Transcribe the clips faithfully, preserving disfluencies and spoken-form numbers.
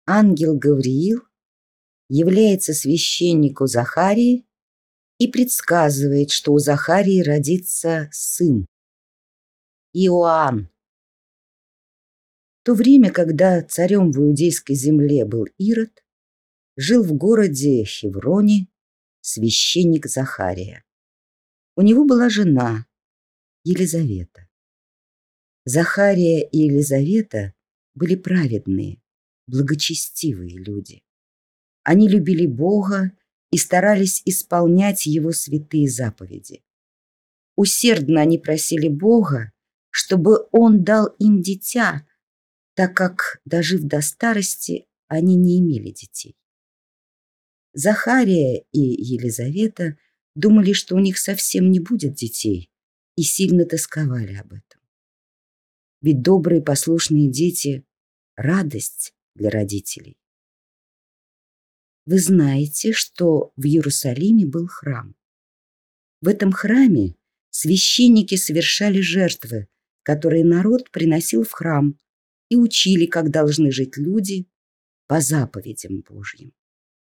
ангел Гавриил является священнику Захарии и предсказывает, что у Захарии родится сын Иоанн. В то время, когда царем в иудейской земле был Ирод, жил в городе Хевроне священник Захария. У него была жена Елизавета. Захария и Елизавета были праведные, благочестивые люди. Они любили Бога и старались исполнять Его святые заповеди. Усердно они просили Бога, чтобы Он дал им дитя, так как, дожив до старости, они не имели детей. Захария и Елизавета думали, что у них совсем не будет детей, и сильно тосковали об этом. Ведь добрые послушные дети – радость для родителей. Вы знаете, что в Иерусалиме был храм. В этом храме священники совершали жертвы, которые народ приносил в храм, и учили, как должны жить люди по заповедям Божьим.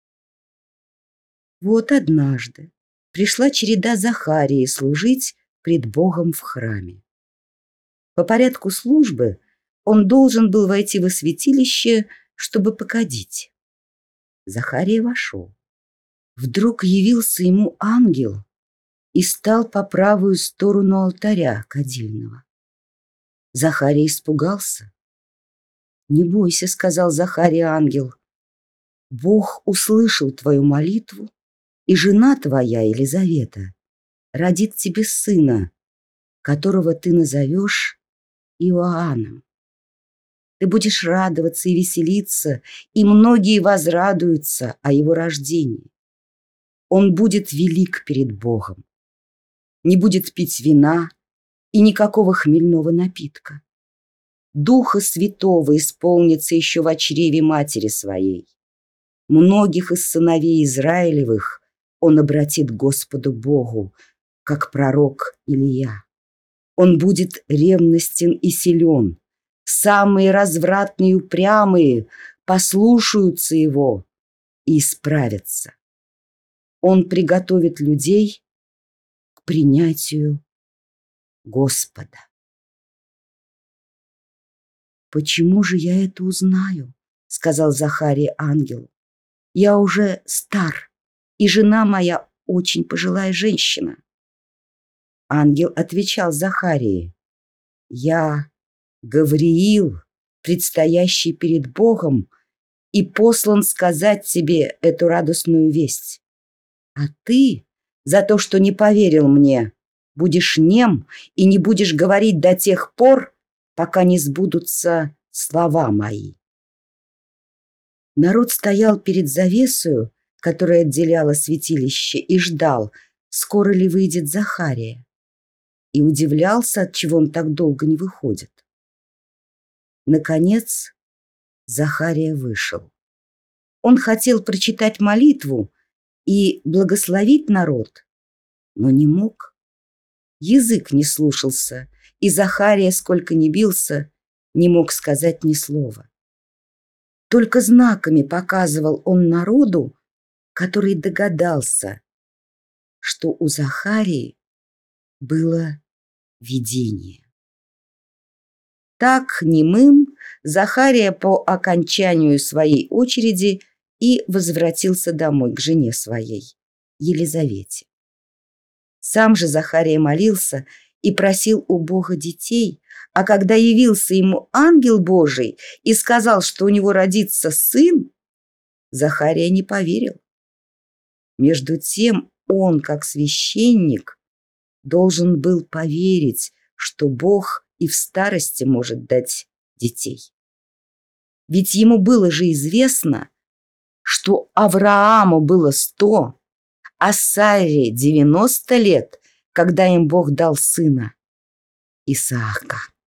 Вот однажды пришла череда Захарии служить пред Богом в храме. По порядку службы он должен был войти во святилище, чтобы покадить. Захария вошел. Вдруг явился ему ангел и стал по правую сторону алтаря кадильного. Захария испугался. «Не бойся», — сказал Захария ангел. «Бог услышал твою молитву, и жена твоя, Елизавета, родит тебе сына, которого ты назовешь Иоанном. Ты будешь радоваться и веселиться, и многие возрадуются о его рождении. Он будет велик перед Богом, не будет пить вина и никакого хмельного напитка. Духа Святого исполнится еще в чреве матери своей. Многих из сыновей Израилевых он обратит к Господу Богу, как пророк Илия. Он будет ревностен и силен. Самые развратные и упрямые послушаются его и исправятся. Он приготовит людей к принятию Господа. «Почему же я это узнаю?» — сказал Захария ангелу. «Я уже стар, и жена моя очень пожилая женщина». Ангел отвечал Захарии: «Я Гавриил, предстоящий перед Богом, и послан сказать тебе эту радостную весть. А ты за то, что не поверил мне, будешь нем и не будешь говорить до тех пор, пока не сбудутся слова мои». Народ стоял перед завесою, которая отделяла святилище, и ждал, скоро ли выйдет Захария, и удивлялся, отчего он так долго не выходит. Наконец Захария вышел. Он хотел прочитать молитву и благословить народ, но не мог. Язык не слушался, и Захария, сколько ни бился, не мог сказать ни слова. Только знаками показывал он народу, который догадался, что у Захарии было видение. Так немым Захария по окончанию своей очереди и возвратился домой к жене своей, Елизавете. Сам же Захария молился и просил у Бога детей, а когда явился ему ангел Божий и сказал, что у него родится сын, Захария не поверил. Между тем он, как священник, должен был поверить, что Бог и в старости может дать детей. Ведь ему было же известно, что Аврааму было сто, а Саре девяносто лет, когда им Бог дал сына Исаака.